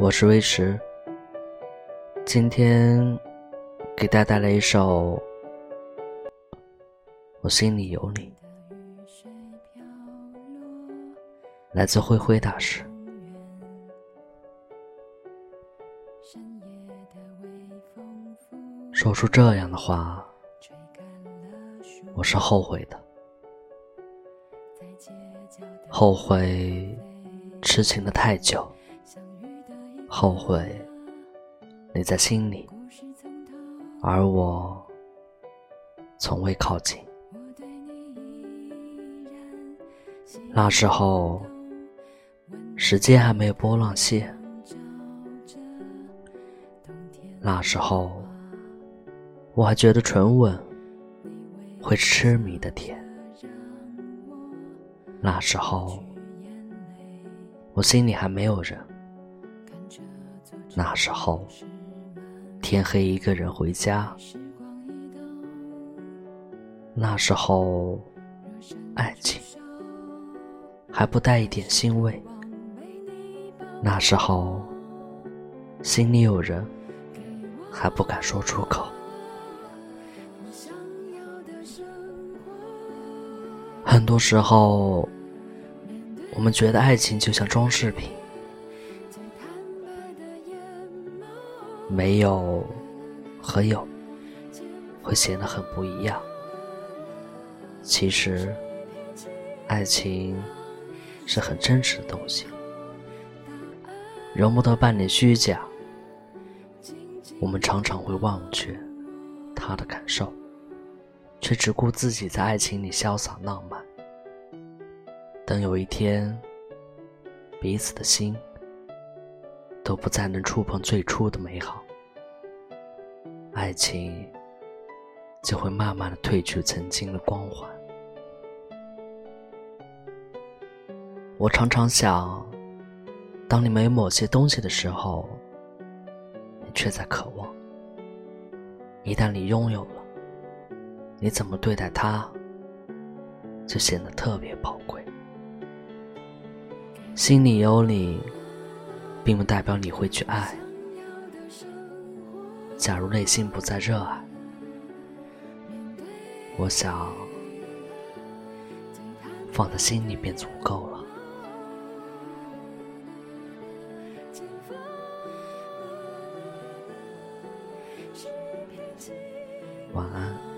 我是威驰，今天给大家带来一首我心里有你，来自灰灰大师。说出这样的话，我是后悔的，后悔痴情的太久，后悔你在心里，而我从未靠近。那时候时间还没有波浪线，那时候我还觉得唇吻会痴迷的甜，那时候我心里还没有人，那时候天黑一个人回家，那时候爱情还不带一点欣慰，那时候心里有人还不敢说出口。很多时候我们觉得爱情就像装饰品，没有和有会显得很不一样。其实爱情是很真实的东西，容不得半点虚假。我们常常会忘却他的感受，却只顾自己在爱情里潇洒浪漫。等有一天彼此的心都不再能触碰最初的美好，爱情就会慢慢地褪去曾经的光环。我常常想，当你没有某些东西的时候，你却在渴望，一旦你拥有了，你怎么对待它就显得特别宝贵。心里有你并不代表你会去爱，假如内心不再热爱，我想放在心里便足够了。晚安。